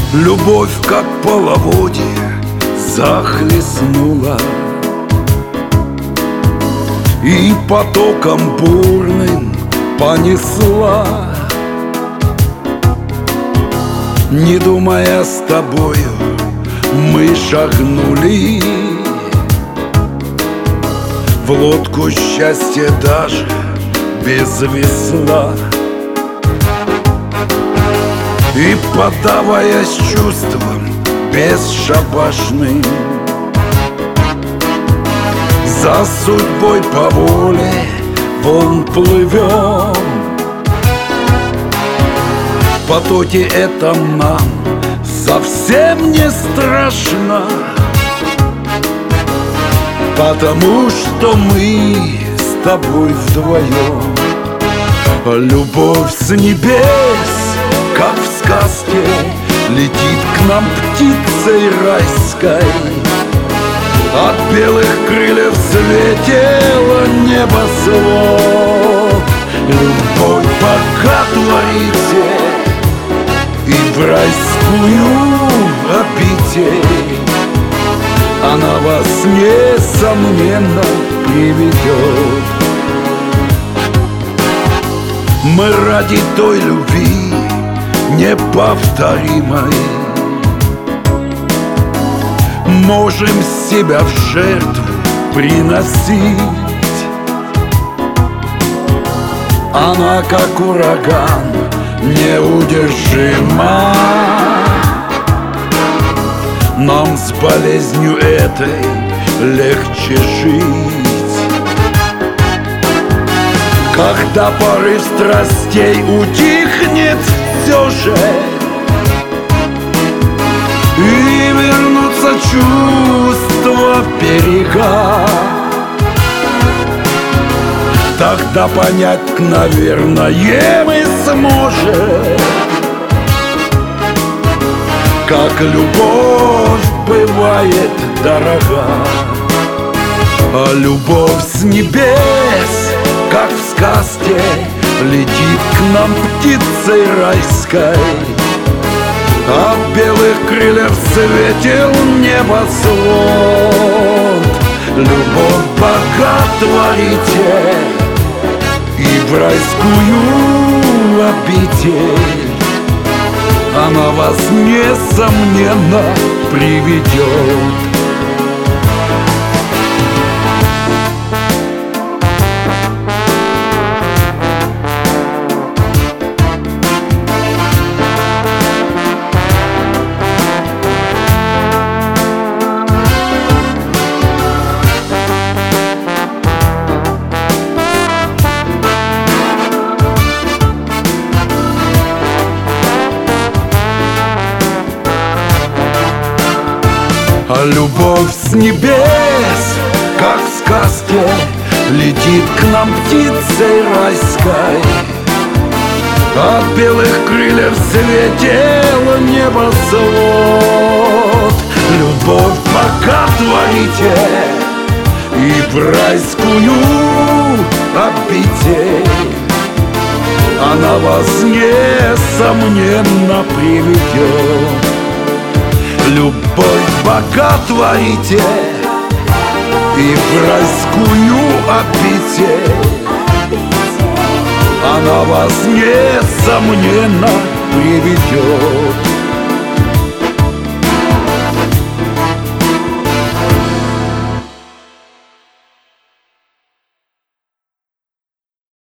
Любовь, как половодье, захлестнула и потоком бурным понесла. Не думая, с тобою мы шагнули в лодку счастья даже без весла. И, поддаваясь чувствам бесшабашным, за судьбой по воле вон плывем. В потоке этом нам совсем не страшно, потому что мы с тобой вдвоем. Любовь с небес, как в сказке, летит к нам птицей райской. От белых крыльев слетело небосвод. Любовь пока творите и в райскую обитель она вас несомненно приведет. Мы ради той любви неповторимой можем себя в жертву приносить. Она, как ураган, неудержима. Нам с болезнью этой легче жить. Когда порыв страстей утихнет все же, и вернутся чувства в берега, тогда понять, наверное, мы сможем, как любовь бывает дорога. А любовь с небес, как в сказке, летит к нам птицей райской. От белых крыльев светил небосвод. Любовь пока творите и в райскую обитель она вас несомненно приведет. А любовь с небес, как в сказке, летит к нам птицей райской. От белых крыльев слетело небосвод. Любовь пока творите и в райскую обитель она вас несомненно приведет. Любовь пока творите и в райскую обитель она вас несомненно приведет.